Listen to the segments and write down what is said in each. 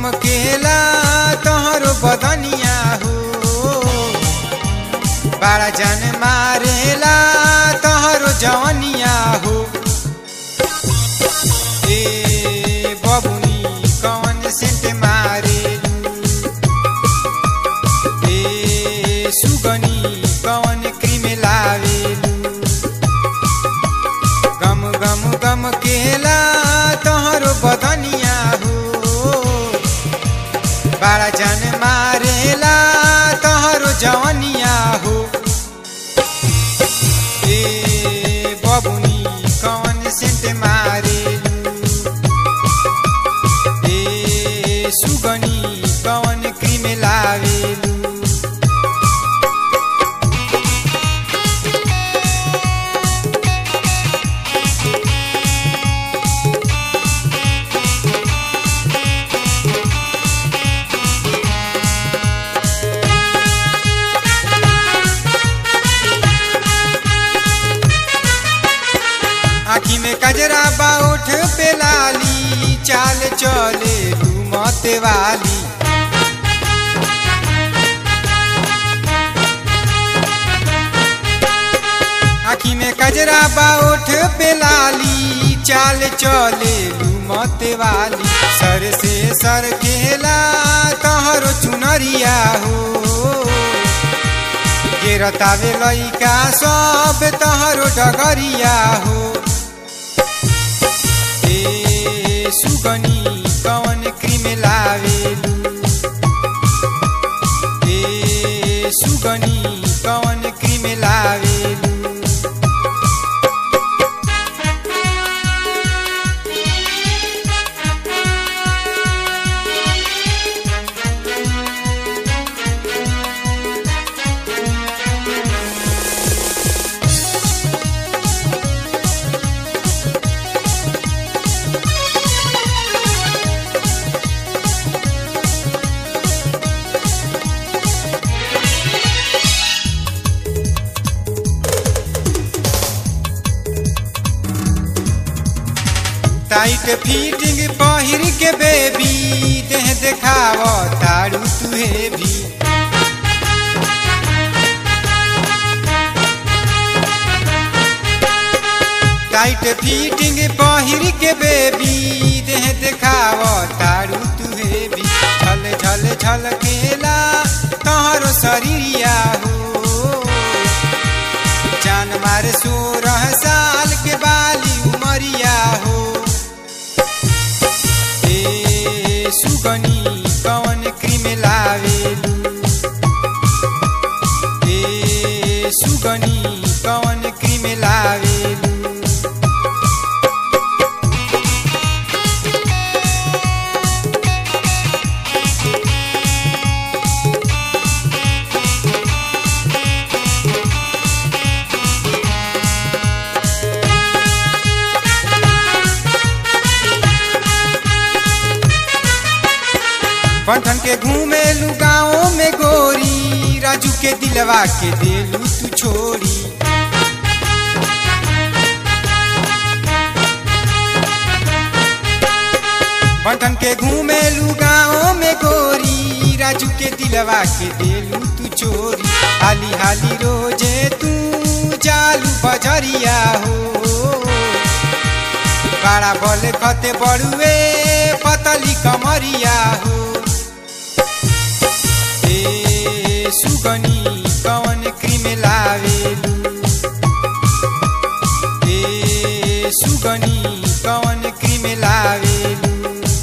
गम केला तोहरो बदनिया हो बड़ा जान मारेला तोहरो जवनिया हो ए बबुनी कौन सेंट मारेलू ए सुगनी कौन क्रीम लावेलू गम गम गम केला तोहरो बदनिया हो बड़ा जान मारेला तोहरो जवनिया हो ए बबुनी कौन सेंट मारेलू ए सुगनी कौन क्रीम लावेलू आँखी में कजरा बाउठ पे लाली चाल चले घूमते वाली आँखी में कजरा बाउठ पे लाली चाल चले घूमते वाली सर से सर केला तोहरो चुनरिया हो गिरतावे लइका सब तोहरो डगरिया हो सुगनी कौन क्रीम लावेलू ए सुगनी कौन क्रीम लावेलू टाइट फिटिंग पहिर के बेबी देह देखाव तारू तुहे भी टाइट फिटिंग पहिर के बेबी देह देखाव तारू तुहे भी झल झल झल केला तोहरो शरीरिया हो जान मारे 16 साल के बाली उमरिया हो सुगनी कौन क्रीम लावेलू ए सुगनी कौन क्रीम लावेलू बंधन के घूमेलू गाँव में गोरी राजू के दिलवा के देलू तू छोड़ी बंधन के घूमेलू गाँव में गोरी राजू के दिलवा के देलू तू छोड़ी हाली हाली रोजे तू जालू बजरिया हो बड़ा बल खते बड़ुए पतली कमरिया हो सुगनी कौन क्रीम लावेलू ए सुगनी कौन क्रीम लावेलू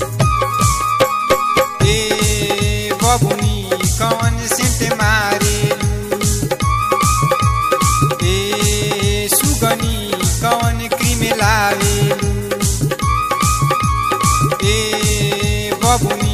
ए बबुनी कौन सेंट मारेलू ए सुगनी कौन क्रीम लावेलू ए बबुनी